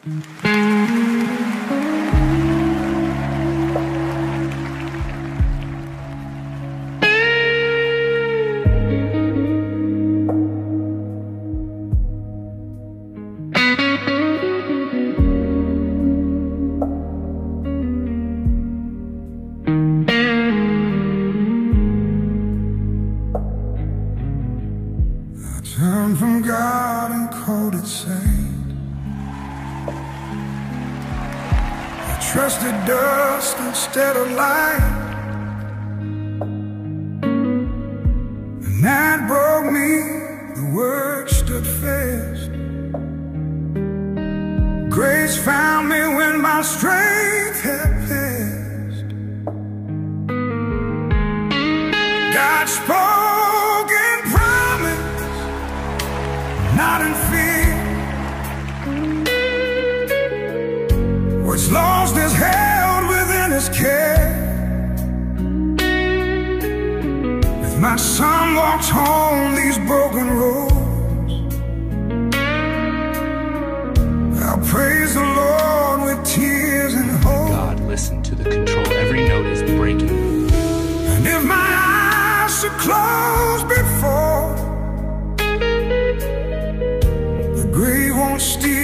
Turned from God and called it saint. I trusted dust instead of light, and that broke me. The word stood fast. Grace found me when my strength had passed. God spoke in promise, not in fear. What's lost is held within His care. If my son walks home these broken roads, I'll praise the Lord with tears and hope. God, listen to the control. Every note is breaking. And if my eyes should close before, the grave won't steal